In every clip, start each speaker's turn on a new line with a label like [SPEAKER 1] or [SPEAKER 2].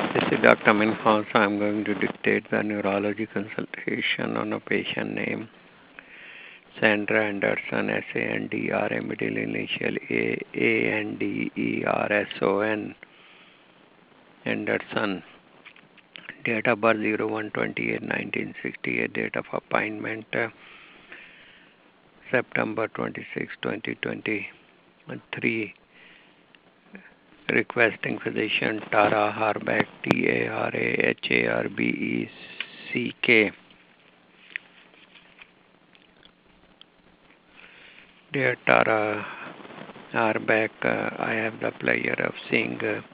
[SPEAKER 1] This is Dr. Minhas. I'm going to dictate the neurology consultation on a patient named Sandra Anderson, S-A-N-D-R-A, middle initial A-N-D-E-R-S-O-N, Anderson. Date of birth 01/28/1968. Date of appointment September 26, 2023. Requesting physician Tara Harbeck, T-A-R-A-H-A-R-B-E-C-K. Dear Tara Harbeck, I have the pleasure of seeing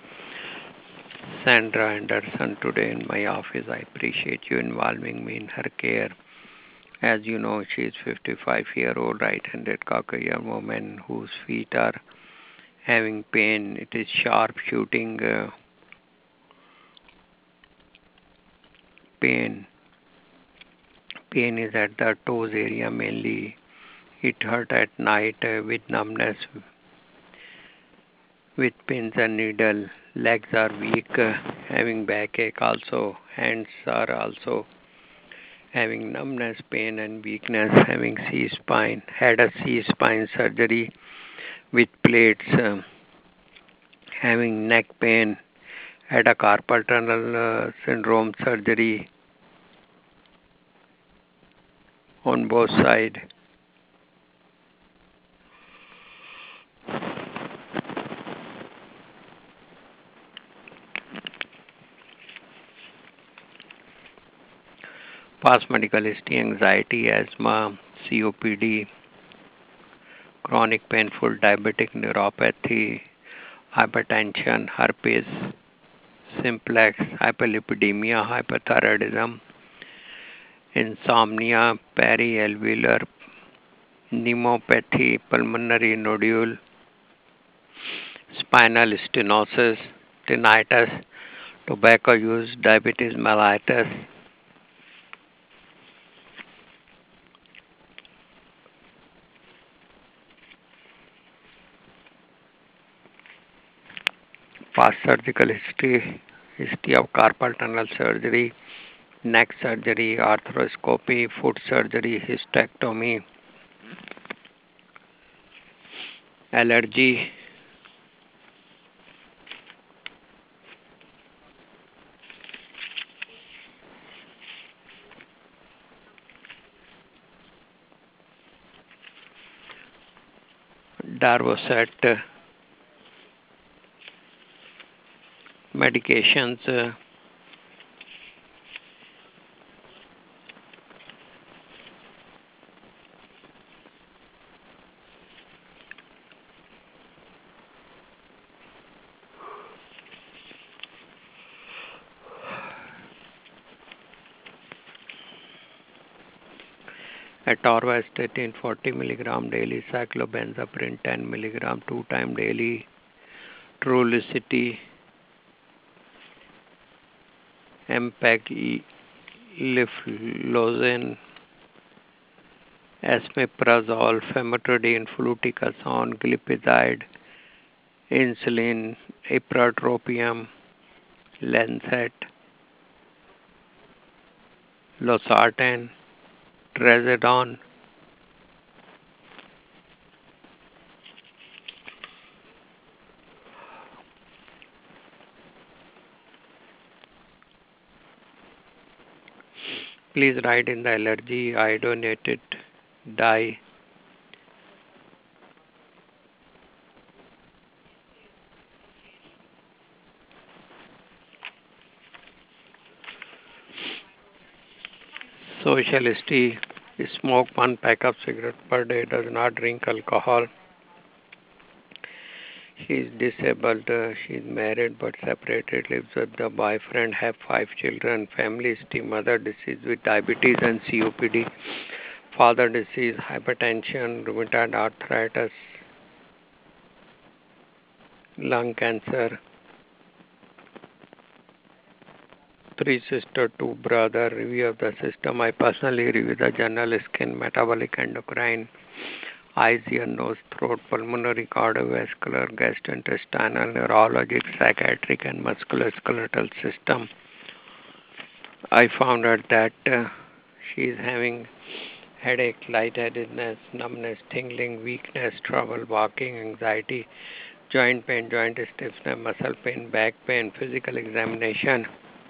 [SPEAKER 1] Sandra Anderson today in my office. I appreciate you involving me in her care. As you know, she is 55-year-old right-handed Caucasian woman whose feet are having pain. It is sharp shooting pain. Pain is at the toes area mainly. It hurt at night with numbness, with pins and needle. Legs are weak, having backache also. Hands are also having numbness, pain and weakness, having C-spine. Had a C-spine surgery with plates, having neck pain. Had a carpal tunnel syndrome surgery on both sides. Past medical history, anxiety, asthma, COPD, chronic painful diabetic neuropathy, hypertension, herpes simplex, hyperlipidemia, hyperthyroidism, insomnia, perialveolar pneumopathy, pulmonary nodule, spinal stenosis, tinnitus, tobacco use, diabetes mellitus, past surgical history of carpal tunnel surgery, neck surgery, arthroscopy, foot surgery, hysterectomy, allergy, Darvocet, medications, atorvastatin 40 mg daily, cyclobenzaprine 10 mg 2 times daily, Trulicity, empagliflozin, esomeprazole, famotidine, fluticasone, glipizide, insulin, ipratropium, Lancet, losartan, trazodone. Please write in the allergy iodinated dye. Social history, smoke 1 pack of cigarette per day, does not drink alcohol. She is disabled, she is married but separated, lives with the boyfriend, have 5 children, family history, mother deceased with diabetes and COPD, father deceased, hypertension, rheumatoid arthritis, lung cancer, 3 sisters, 2 brothers, review of the system. I personally review the journal, skin, metabolic, endocrine, eyes, ear, nose, throat, pulmonary, cardiovascular, gastrointestinal, neurologic, psychiatric, and musculoskeletal system. I found out that she is having headache, lightheadedness, numbness, tingling, weakness, trouble walking, anxiety, joint pain, joint stiffness, muscle pain, back pain, physical examination.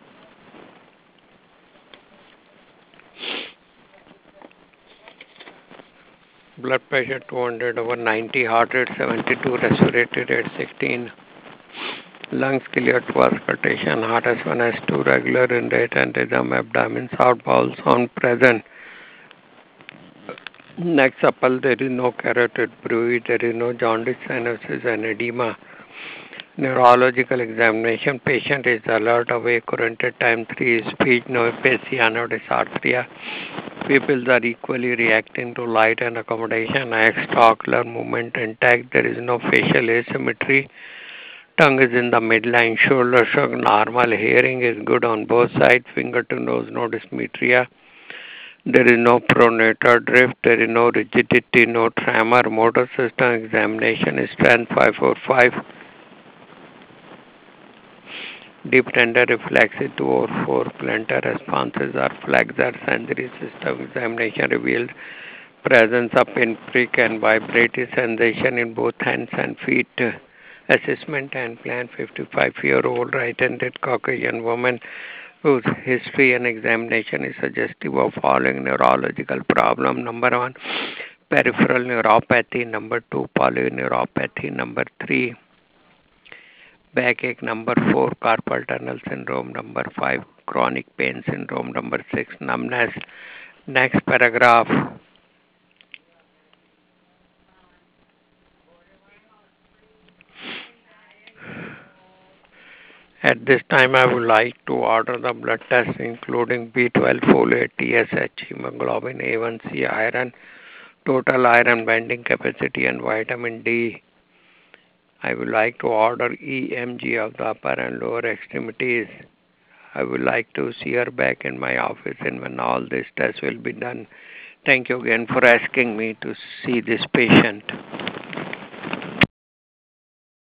[SPEAKER 1] Blood pressure 200 over 90, heart rate 72, respiratory rate 16, lungs clear to auscultation, heart S1, S2, regular in rate and rhythm, abdomen, south bowel sound present. Next supple, there is no carotid bruit, there is no jaundice, cyanosis, and edema. Neurological examination, patient is alert, awake, oriented, time 3, speech, no aphasia, no dysarthria. Pupils are equally reacting to light and accommodation, extraocular movement intact, there is no facial asymmetry. Tongue is in the midline, shoulder shrug normal, hearing is good on both sides, finger to nose, no dysmetria. There is no pronator drift, there is no rigidity, no tremor, motor system examination, strength 545. Deep tender reflexes 204, plantar responses are flexor, sensory system examination revealed presence of pinprick and vibratory sensation in both hands and feet. Assessment and plan 55-year-old right-handed Caucasian woman whose history and examination is suggestive of following neurological problem. Number 1, peripheral neuropathy. Number 2, polyneuropathy. Number 3, backache. Number 4, carpal tunnel syndrome. Number 5, chronic pain syndrome. Number 6, numbness. Next paragraph. At this time, I would like to order the blood tests including B12, folate, TSH, hemoglobin A1C, iron, total iron binding capacity, and vitamin D. I would like to order EMG of the upper and lower extremities. I would like to see her back in my office and when all these tests will be done. Thank you again for asking me to see this patient.